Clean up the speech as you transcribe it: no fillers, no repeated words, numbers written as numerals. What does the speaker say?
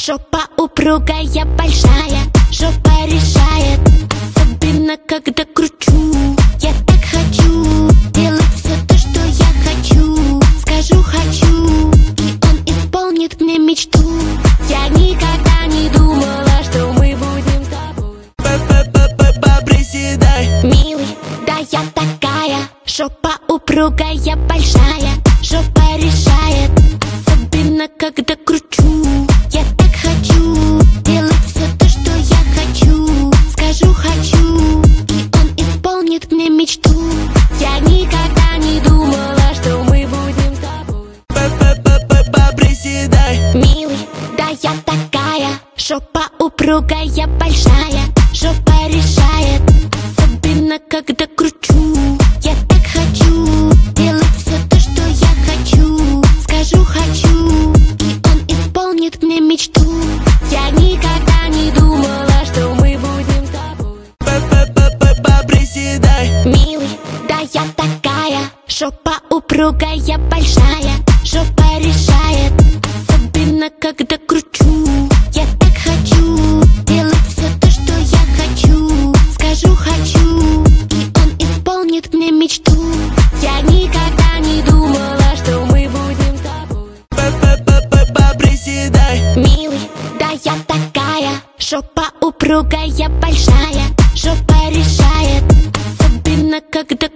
Жопа упругая, большая, жопа решает, особенно когда кручу. Я так хочу делать все то, что я хочу. Скажу хочу, и он исполнит мне мечту. Я никогда не думала, что мы будем с тобой. Приседай, Милый, да я такая. Жопа упругая, большая, жопа решает, особенно когда кручу. Я так хочу делать все то, что я хочу. Скажу хочу, и он исполнит мне мечту. Я никогда не думала, что мы будем с тобой. Приседай, Милый, да я такая. Жопа упругая, большая, жопа решает, особенно когда кручу. Я так хочу делать все то, что я хочу. Скажу хочу, и он исполнит мне мечту. Я никогда не думала, что мы будем с тобой. Приседай, Милый, да я такая. Жопа упругая, большая, жопа решает, особенно когда кручу. Я так хочу делать все то, что я хочу. Скажу хочу, и он исполнит мне мечту. Я никогда не думала, что мы будем с тобой. Приседай, Милый, да я такая. Жопа упругая, большая, жопа решает, особенно когда